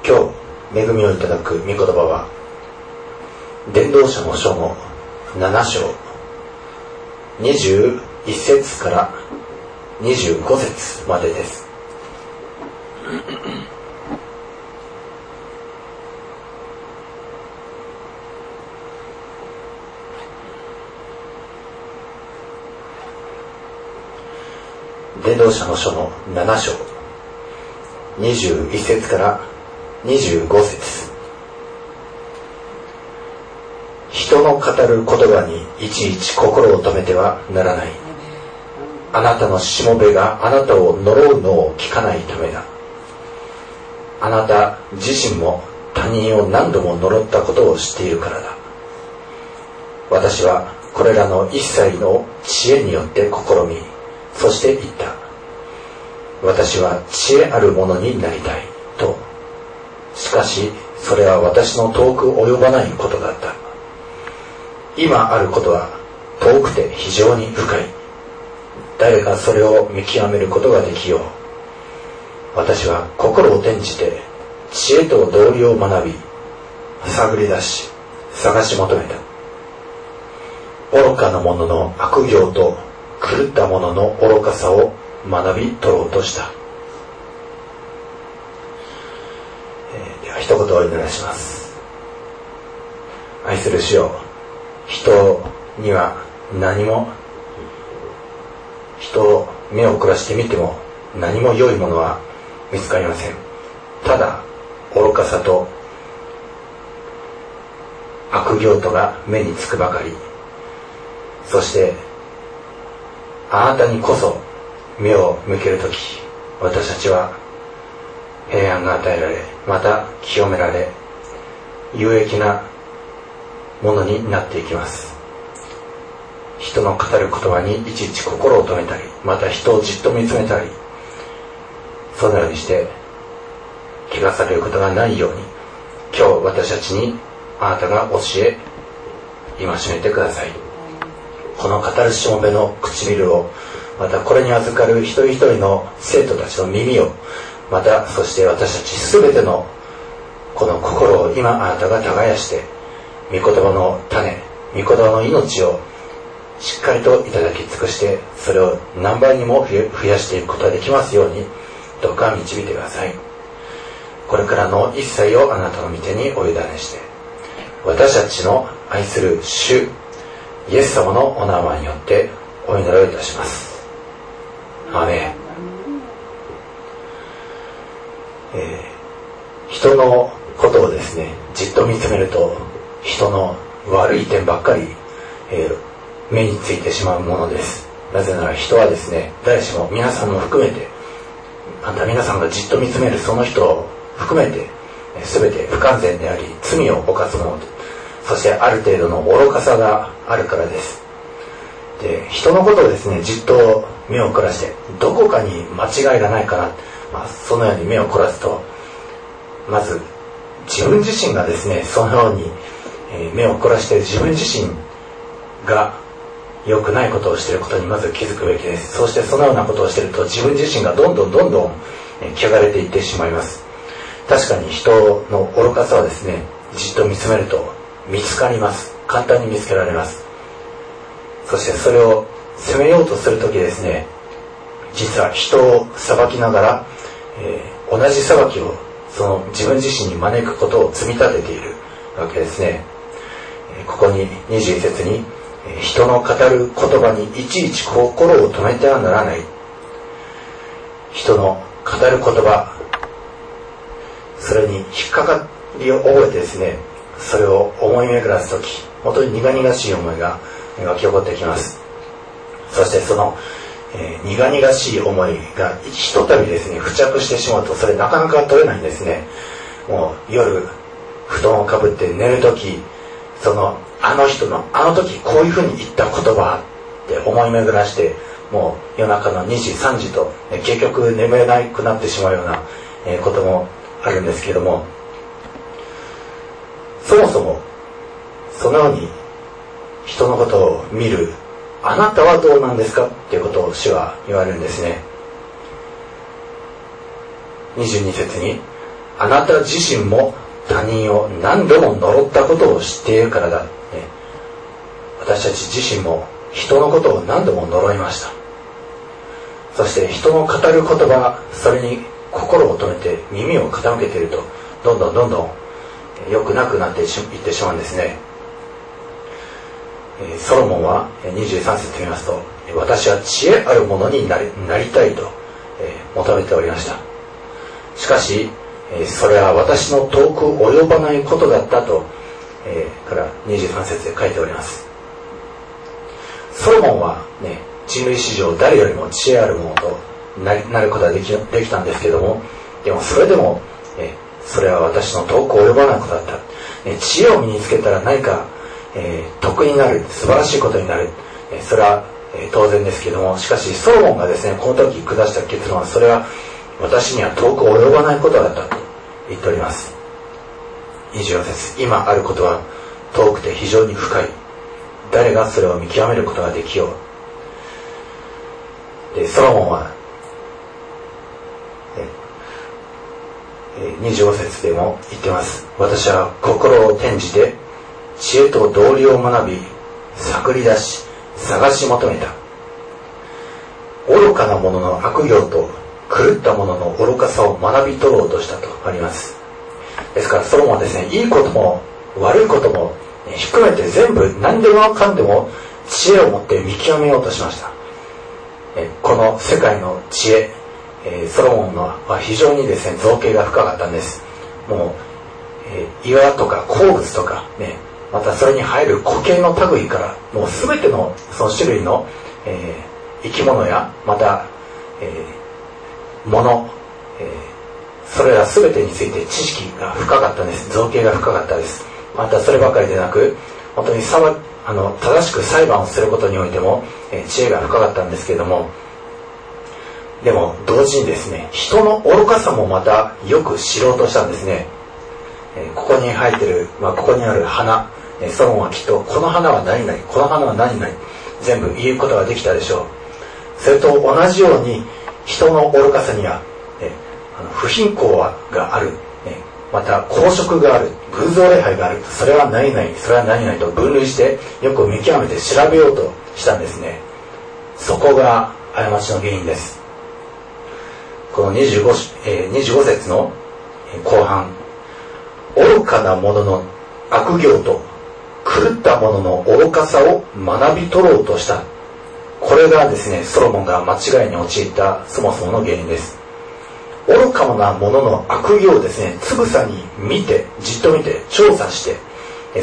今日恵みをいただく御言葉は伝道者の書の7章21節から25節までです。伝道者の書の7章21節から25節。人の語る言葉にいちいち心を止めてはならない。あなたのしもべがあなたを呪うのを聞かないためだ。あなた自身も他人を何度も呪ったことを知っているからだ。私はこれらの一切の知恵によって試み、そして言った。私は知恵あるものになりたいと。しかしそれは私の遠く及ばないことだった。今あることは遠くて非常に深い。誰がそれを見極めることができよう。私は心を転じて知恵と道理を学び、探り出し探し求めた。愚かな者の悪行と狂った者の愚かさを学び取ろうとした。では一言お祈りします。愛する主よ、人には何も、人を目を凝らしてみても何も良いものは見つかりません。ただ愚かさと悪行とが目につくばかり。そしてあなたにこそ目を向けるとき、私たちは平安が与えられ、また清められ、有益なものになっていきます。人の語る言葉にいちいち心を止めたり、また人をじっと見つめたり、そのようにして怪我されることがないように、今日私たちにあなたが教え戒めてください。この語るしもべの唇を、またこれに預かる一人一人の生徒たちの耳を、またそして私たちすべてのこの心を今あなたが耕して、御言葉の種、御言葉の命をしっかりといただき尽くして、それを何倍にも増やしていくことができますように、どうか導いてください。これからの一切をあなたの御手にお委ねして、私たちの愛する主イエス様のお名前によってお祈りをいたします。アーメン。人のことをですね、じっと見つめると人の悪い点ばっかり、目についてしまうものです。なぜなら人はですね、誰しも皆さんも含めて、また皆さんがじっと見つめるその人を含めて全て不完全であり、罪を犯すもの、そしてある程度の愚かさがあるからです。で、人のことをですね、じっと目を凝らしてどこかに間違いがないかな、そのように目を凝らすと、まず自分自身がですね、そのように、目を凝らしている自分自身が良くないことをしていることにまず気づくべきです。そしてそのようなことをしていると自分自身がどんどん汚れていってしまいます。確かに人の愚かさはですね、じっと見つめると見つかります。簡単に見つけられます。そしてそれを責めようとするときですね、実は人を裁きながら、同じ裁きをその自分自身に招くことを積み立てているわけですね。ここに21節に、人の語る言葉にいちいち心を止めてはならない。人の語る言葉、それに引っかかりを覚えてですね、それを思い巡らすとき、本当に苦々しい思いが湧き起こってきます。そしてその、苦々しい思いがひとたびですね付着してしまうと、それなかなか取れないんですね。もう夜布団をかぶって寝るとき、そのあの人のあの時こういうふうに言った言葉って思い巡らして、もう夜中の2時3時と結局眠れなくなってしまうようなこともあるんですけども、そもそもそのように人のことを見るあなたはどうなんですかっていうことを主は言われるんですね。22節に、 あなた自身も他人を何度も呪ったことを知っているからだ、私たち自身も人のことを何度も呪いました。そして人の語る言葉、それに心を止めて耳を傾けていると、どんどん良くなくなっていってしまうんですね。ソロモンは23節見ますと、私は知恵あるものになりたいと求めておりました。しかしそれは私の遠く及ばないことだったとから23節で書いております。ソロモンはね、人類史上誰よりも知恵あるものとなることができたんですけども、でもそれでもそれは私の遠く及ばないことだった。知恵を身につけたら何か得になる、素晴らしいことになる、それは当然ですけども、しかしソロモンがですね、この時下した結論は、それは私には遠く及ばないことだったと言っております。24節、今あることは遠くて非常に深い、誰がそれを見極めることができよう。でソロモンは25節でも言ってます。私は心を転じて知恵と道理を学び、探り出し探し求めた。愚かな者の悪行と狂った者の愚かさを学び取ろうとしたとあります。ですからソロモンはですね、いいことも悪いことも含めて全部何でもかんでも知恵を持って見極めようとしました。この世界の知恵、ソロモンのは非常にですね、造形が深かったんです。もう、岩とか鉱物とかね、またそれに入る固形の類から、もう全てのその種類の、生き物やまた、物、それら全てについて知識が深かったんです。造形が深かったです。またそればかりでなく、本当に正しく裁判をすることにおいても、知恵が深かったんですけれども、でも同時にですね、人の愚かさもまたよく知ろうとしたんですね。ここに生えてる、ここにある花、ソロモンはきっとこの花は何々、この花は何々、全部言うことができたでしょう。それと同じように人の愚かさには、不貧困がある、また公職がある、偶像礼拝がある、それは何々、それは何々と分類してよく見極めて調べようとしたんですね。そこが過ちの原因です。この25節の後半、愚かな者の悪行と狂った者の愚かさを学び取ろうとした。これがですね、ソロモンが間違いに陥ったそもそもの原因です。愚かな者の悪行をですね、つぶさにじっと見て調査して、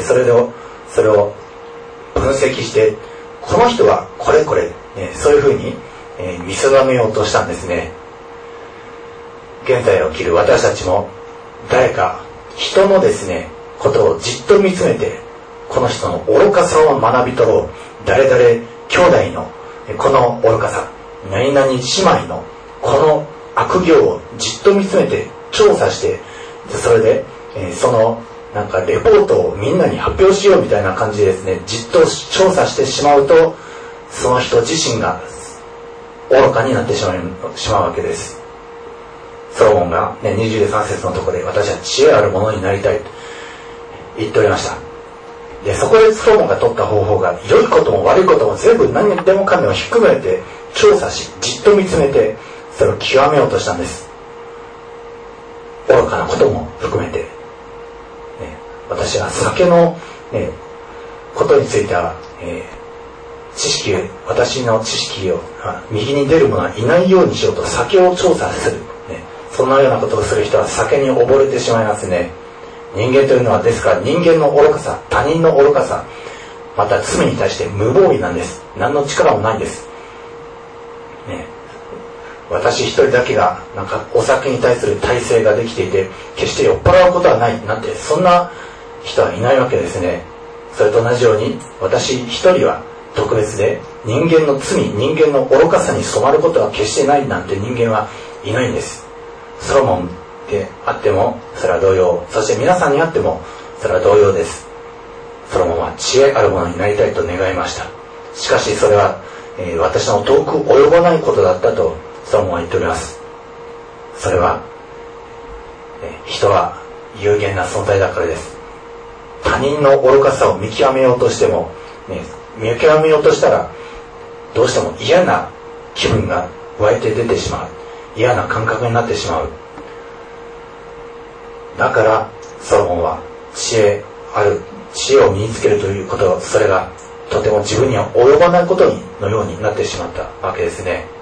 それを分析して、この人はこれ、そういうふうに見定めようとしたんですね。現在起きる私たちも誰か人のですね、ことをじっと見つめて、この人の愚かさを学び取ろう。誰々兄弟のこの愚かさ、何々姉妹のこの悪行をじっと見つめて調査して、それで、そのなんかレポートをみんなに発表しようみたいな感じでですね、じっと調査してしまうと、その人自身が愚かになってしまうわけです。ソロモンが、23節のところで、私は知恵あるものになりたいと言っておりました。でそこでソロモンが取った方法が、良いことも悪いことも全部何でもかんでも含めて調査し、じっと見つめてそれを極めようとしたんです。愚かなことも含めて、私は酒の、ことについては、私の知識を右に出る者はいないようにしようと酒を調査する、そんなようなことをする人は酒に溺れてしまいますね。人間というのはですから、人間の愚かさ、他人の愚かさ、また罪に対して無防備なんです。何の力もないんです、私一人だけがなんかお酒に対する耐性ができていて、決して酔っ払うことはないなんて、そんな人はいないわけですね。それと同じように、私一人は特別で、人間の罪、人間の愚かさに染まることは決してないなんて人間はいないんです。ソロモンであってもそれは同様、そして皆さんにあってもそれは同様です。ソロモンは知恵あるものになりたいと願いました。しかしそれは、私の遠く及ばないことだったとソロモンは言っております。それは人は有限な存在だからです。他人の愚かさを見極めようとしても、見極めようとしたらどうしても嫌な気分が湧いて出てしまう、嫌な感覚になってしまう。だからソロモンは知恵を身につけるということ、それがとても自分には及ばないことのようになってしまったわけですね。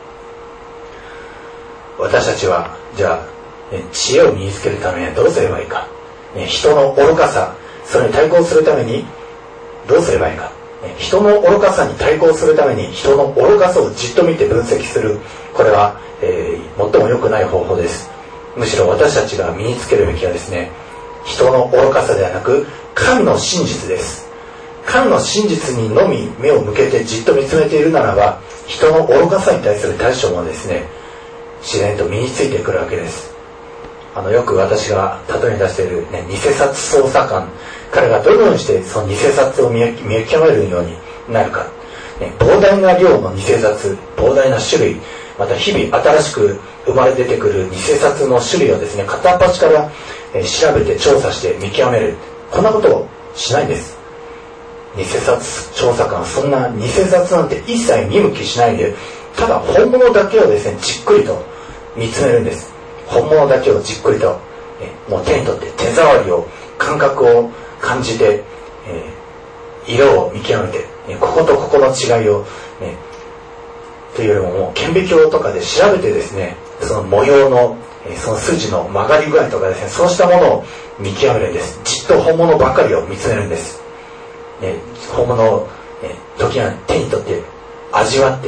私たちはじゃあ知恵を身につけるためにはどうすればいいか、人の愚かさ、それに対抗するためにどうすればいいか、人の愚かさに対抗するために人の愚かさをじっと見て分析する、これは、最も良くない方法です。むしろ私たちが身につけるべきはですね、人の愚かさではなく神の真実です。神の真実にのみ目を向けてじっと見つめているならば、人の愚かさに対する対処もですね、自然と身についてくるわけです。よく私が例えに出している、偽札捜査官、彼がどのようにしてその偽札を見極めるようになるか、膨大な量の偽札、膨大な種類、また日々新しく生まれ出てくる偽札の種類をですね、片っ端から調べて調査して見極める、こんなことをしないんです。偽札調査官、そんな偽札なんて一切見向きしないで、ただ本物だけをですね、じっくりと見つめるんです。本物だけをじっくりと、もう手に取って手触りを、感覚を感じて、色を見極めて、こことここの違いを、というよりももう顕微鏡とかで調べてですね、その模様の、その筋の曲がり具合とかですね、そうしたものを見極めるんです。じっと本物ばかりを見つめるんです。本物を、時は手に取って味わって、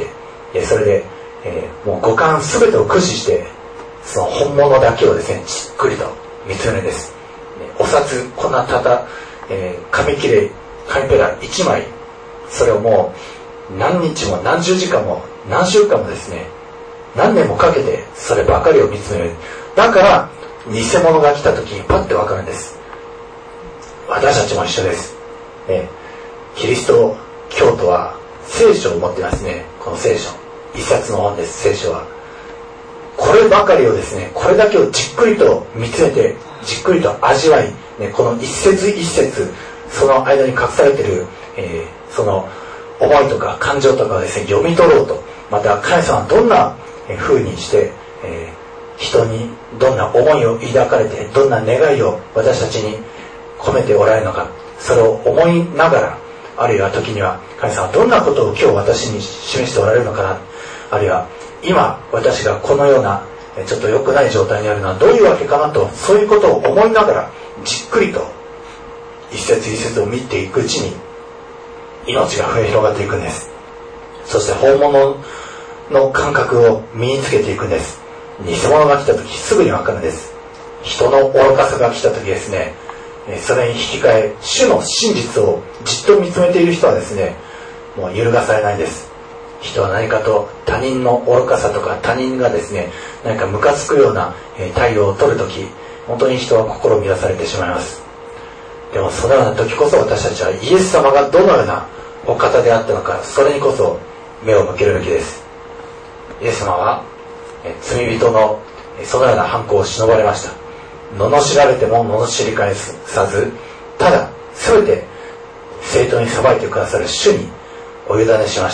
それで、もう五感全てを駆使してその本物だけをですね、じっくりと見つめるんです。お札、こんな紙ペラ1枚、それをもう何日も何十時間も何週間もですね、何年もかけてそればかりを見つめる。だから偽物が来た時にパッてわかるんです。私たちも一緒です。キリスト教徒は聖書を持ってますね。この聖書、一冊の本です。聖書はこればかりをですね、これだけをじっくりと見つめて、じっくりと味わい、この一節一節、その間に隠されている、その思いとか感情とかをですね、読み取ろうと、また神様はどんな風にして、人にどんな思いを抱かれて、どんな願いを私たちに込めておられるのか、それを思いながら、あるいは時には神様はどんなことを今日私に示しておられるのかな、あるいは今私がこのようなちょっと良くない状態にあるのはどういうわけかなと、そういうことを思いながらじっくりと一節一節を見ていくうちに命が増え広がっていくんです。そして本物の感覚を身につけていくんです。偽物が来た時すぐに分かるんです。人の愚かさが来た時ですね、それに引き換え主の真実をじっと見つめている人はですね、もう揺るがされないんです。人は何かと他人の愚かさとか、他人がですね、何かムカつくような態度を取るとき、本当に人は心を乱されてしまいます。でもそのような時こそ私たちはイエス様がどのようなお方であったのか、それにこそ目を向けるべきです。イエス様は罪人のそのような犯行を忍ばれました。罵られても罵り返さず、ただ全て正当に裁いてくださる主にお委ねしました。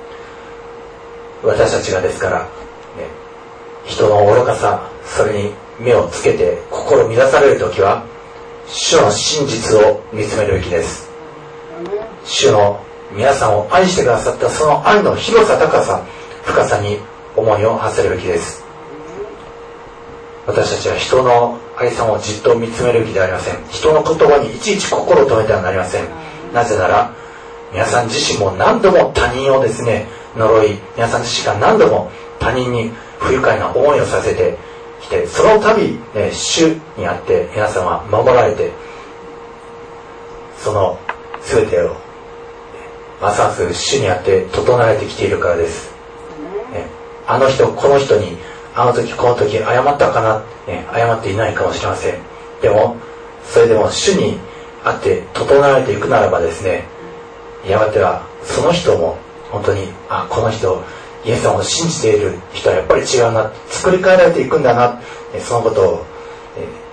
私たちがですから、人の愚かさ、それに目をつけて心を乱されるときは、主の真実を見つめるべきです。主の皆さんを愛してくださったその愛の広さ、高さ、深さに思いを馳せるべきです。私たちは人の愛さんをじっと見つめるべきではありません。人の言葉にいちいち心を止めてはなりません。なぜなら皆さん自身も何度も他人をですね、呪い、皆さん自身が何度も他人に不愉快な思いをさせてきて、その度、主にあって皆さんは守られて、その全てをますます主にあって整えてきているからです。あの人この人にあの時この時謝ったかな、謝っていないかもしれません。でもそれでも主にあって整えていくならばですね、やがてはその人も本当に、この人イエス様を信じている人はやっぱり違うな、作り変えられていくんだな、そのことを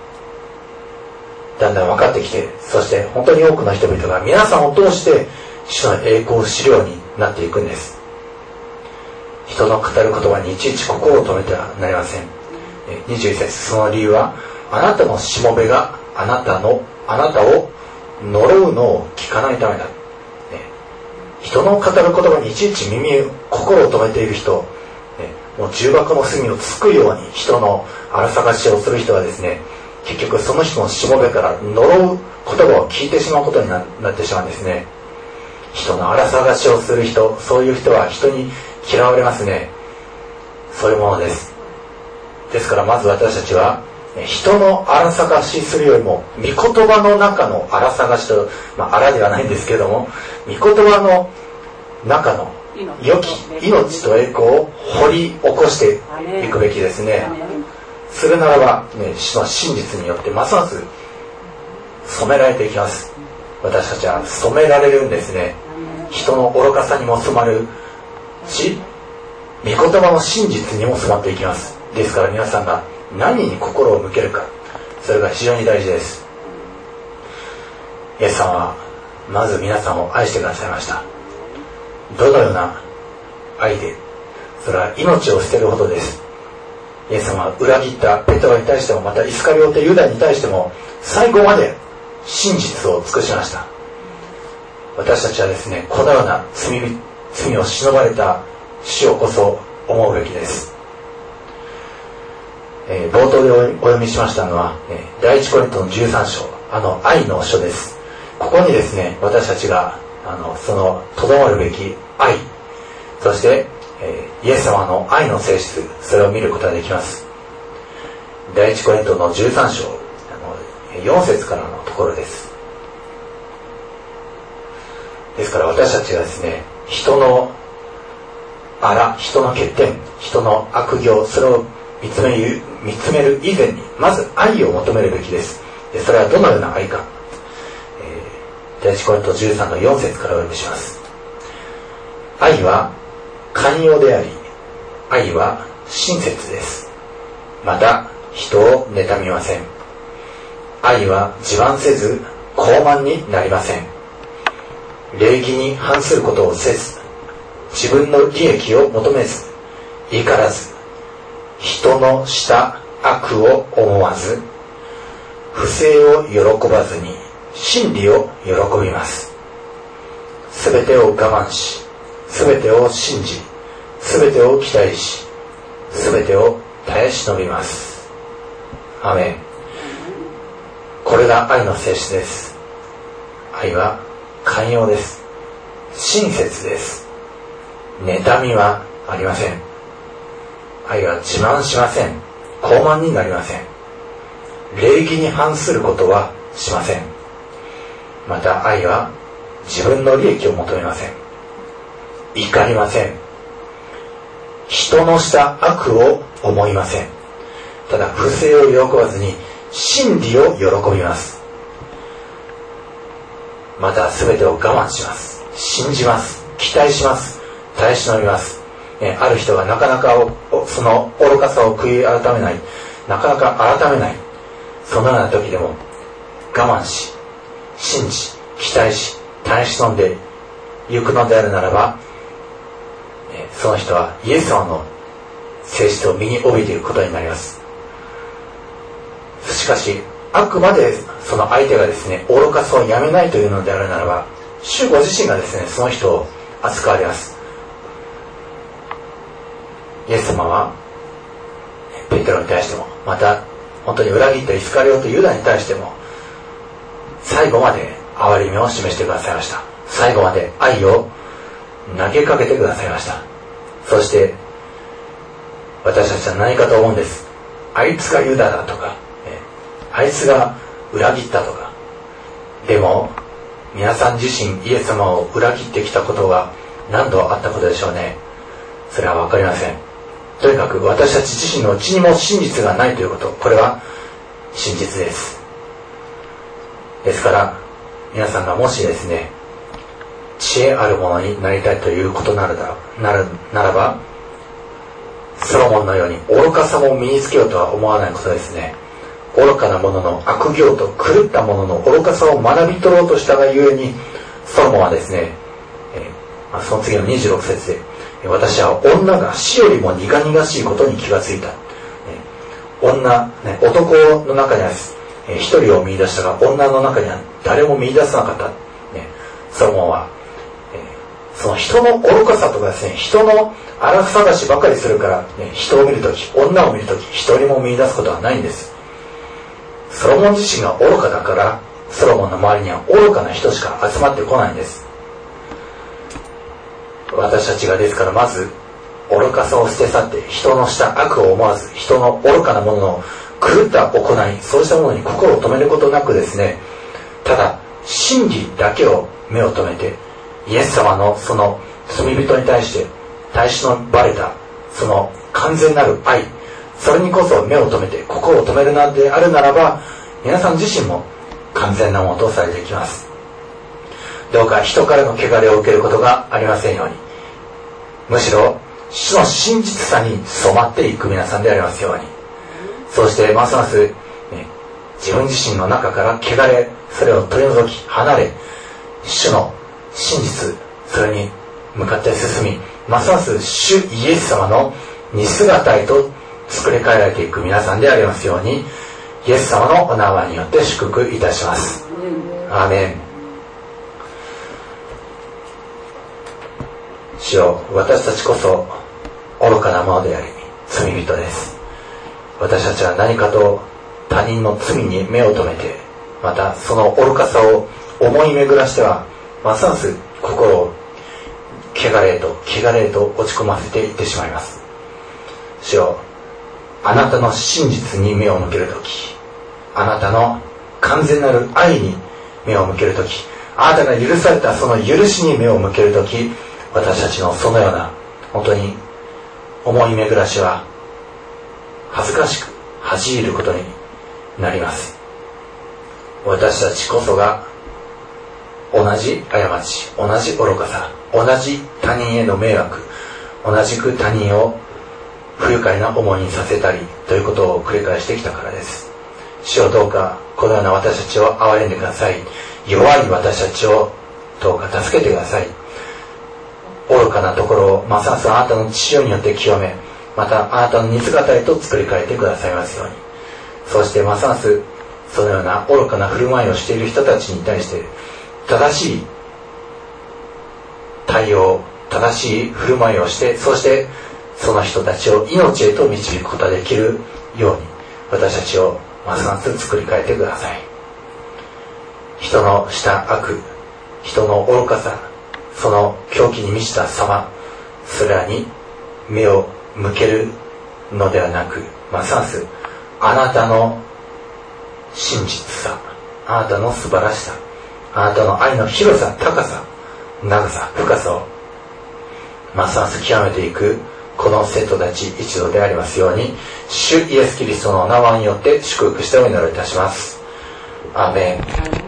だんだん分かってきて、そして本当に多くの人々が皆さんを通して主の栄光を知るようになっていくんです。人の語る言葉にいちいち心を止めてはなりません。21節、その理由は、あなたのしもべがあなたを呪うのを聞かないためだ。人の語る言葉にいちいち心を止めている人、もう重箱の隅をつくように人の荒探しをする人はですね、結局その人のしもべから呪う言葉を聞いてしまうことになってしまうんですね。人の荒探しをする人、そういう人は人に嫌われますね。そういうものです。ですからまず私たちは人の荒探しするよりも御言葉の中の荒探しと、荒ではないんですけども、御言葉の中の良き命と栄光を掘り起こしていくべきですね。するならば、主の真実によってますます染められていきます。私たちは染められるんですね。人の愚かさにも染まるし、御言葉の真実にも染まっていきます。ですから皆さんが何に心を向けるか、それが非常に大事です。イエス様はまず皆さんを愛してくださいました。どのような愛で、それは命を捨てるほどです。イエス様は裏切ったペトロに対しても、またイスカリオテユダに対しても最後まで真実を尽くしました。私たちはですね、このような罪を忍ばれた主をこそ思うべきです。冒頭でお読みしましたのは、第一コリントの13章、愛の書です。ここにですね、私たちがそのとどまるべき愛、そしてイエス様の愛の性質、それを見ることができます。第一コリントの13章4節からのところです。ですから私たちがですね、人の人の欠点、人の悪行、それを見つめる以前にまず愛を求めるべきです。それはどのような愛か、第一コリント13の4節からお読みします。愛は寛容であり、愛は親切です。また人を妬みません。愛は自慢せず傲慢になりません。礼儀に反することをせず、自分の利益を求めず、怒らず、人のした悪を思わず、不正を喜ばずに真理を喜びます。すべてを我慢し、すべてを信じ、すべてを期待し、すべてを耐え忍びます。アーメン。これが愛の性質です。愛は寛容です。親切です。妬みはありません。愛は自慢しません。傲慢になりません。礼儀に反することはしません。また愛は自分の利益を求めません。怒りません。人のした悪を思いません。ただ不正を喜ばずに真理を喜びます。また全てを我慢します。信じます。期待します。耐え忍びます。ある人がなかなかその愚かさを悔い改めない、なかなか改めない、そのような時でも我慢し、信じ、期待し、耐え忍んで行くのであるならば、その人はイエス様の性質を身に帯びていることになります。しかしあくまでその相手がですね、愚かさをやめないというのであるならば、主ご自身がですね、その人を扱われます。イエス様はペテロに対しても、また本当に裏切ったイスカリオとユダに対しても最後まで憐れみを示してくださいました。最後まで愛を投げかけてくださいました。そして私たちは何かと思うんです。あいつがユダだとか、あいつが裏切ったとか。でも皆さん自身イエス様を裏切ってきたことが何度あったことでしょうね。それは分かりません。とにかく私たち自身のうちにも真実がないということ、これは真実です。ですから皆さんがもしですね、知恵あるものになりたいということならば、ソロモンのように愚かさも身につけようとは思わないことですね。 愚かな者の悪行と狂った者の愚かさを学び取ろうとしたがゆえに、ソロモンはですね、その次の26節で、私は女が死よりも苦々しいことに気がついた。男の中には一人を見出したが、女の中には誰も見出さなかった。ソロモンは、その人の愚かさとかですね、人の荒探しばかりするから、人を見るとき、女を見るとき、一人も見出すことはないんです。ソロモン自身が愚かだから、ソロモンの周りには愚かな人しか集まってこないんです。私たちがですから、まず愚かさを捨て去って、人のした悪を思わず、人の愚かなものの狂った行い、そうしたものに心を止めることなくですね、ただ真理だけを目を留めて、イエス様のその罪人に対して耐え忍ばれたその完全なる愛、それにこそ目を留めて心を止めるのであるならば、皆さん自身も完全なものとされていきます。どうか人からの汚れを受けることがありませんように、むしろ主の真実さに染まっていく皆さんでありますように。そうしてますます、自分自身の中から汚れ、それを取り除き離れ、主の真実、それに向かって進み、ますます主イエス様の似姿へと作り変えられていく皆さんでありますように、イエス様のお名前によって祝福いたします。アーメン。主よ、私たちこそ愚かなものであり罪人です。私たちは何かと他人の罪に目を留めて、またその愚かさを思い巡らしてはますます心を汚れへと落ち込ませていってしまいます。主よ、あなたの真実に目を向けるとき、あなたの完全なる愛に目を向けるとき、あなたが許されたその許しに目を向けるとき、私たちのそのような本当に思い巡らしは恥ずかしく恥じることになります。私たちこそが同じ過ち、同じ愚かさ、同じ他人への迷惑、同じく他人を不愉快な思いにさせたりということを繰り返してきたからです。主よ、どうかこのような私たちを憐れんでください。弱い私たちをどうか助けてください。愚かなところをますますあなたの血潮によって清め、またあなたの似姿へと作り変えてくださいますように。そしてますますそのような愚かな振る舞いをしている人たちに対して正しい対応、正しい振る舞いをして、そしてその人たちを命へと導くことができるように、私たちをますます作り変えてください。人のした悪、人の愚かさ、その狂気に満ちた様、それらに目を向けるのではなく、ますますあなたの真実さ、あなたの素晴らしさ、あなたの愛の広さ、高さ、長さ、深さをますます極めていくこの生徒たち一同でありますように、主イエスキリストのお名前によって祝福してお祈りいたします。アーメン。